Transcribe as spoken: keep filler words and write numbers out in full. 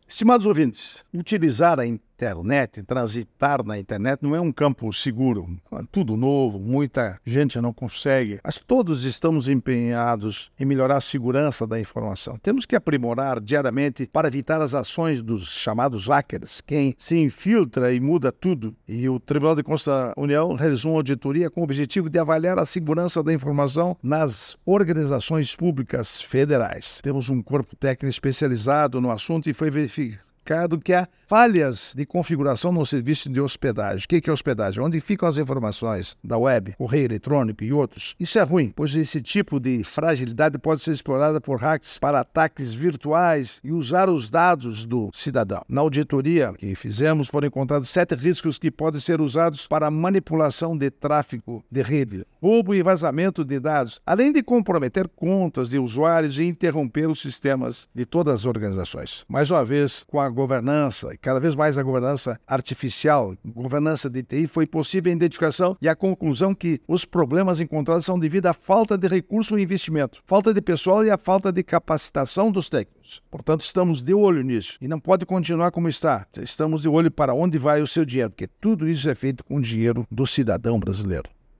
Estimados ouvintes, utilizar a internet, transitar na internet não é um campo seguro. É tudo novo, muita gente não consegue, mas todos estamos empenhados em melhorar a segurança da informação. Temos que aprimorar diariamente para evitar as ações dos chamados hackers, quem se infiltra e muda tudo. E o Tribunal de Contas da União realizou uma auditoria com o objetivo de avaliar a segurança da informação nas organizações públicas federais. Temos um corpo técnico especializado no assunto e foi verificado que há falhas de configuração no serviço de hospedagem. O que é hospedagem? Onde ficam as informações da web, correio eletrônico e outros. Isso é ruim, pois esse tipo de fragilidade pode ser explorada por hackers para ataques virtuais e usar os dados do cidadão. Na auditoria que fizemos, foram encontrados sete riscos que podem ser usados para manipulação de tráfego de rede, roubo e vazamento de dados, além de comprometer contas de usuários e interromper os sistemas de todas as organizações. Mais uma vez, com a governança, e cada vez mais a governança artificial, governança de T I, foi possível a identificação e a conclusão que os problemas encontrados são devido à falta de recurso e investimento, falta de pessoal e a falta de capacitação dos técnicos. Portanto, estamos de olho nisso e não pode continuar como está. Estamos de olho para onde vai o seu dinheiro, porque tudo isso é feito com o dinheiro do cidadão brasileiro.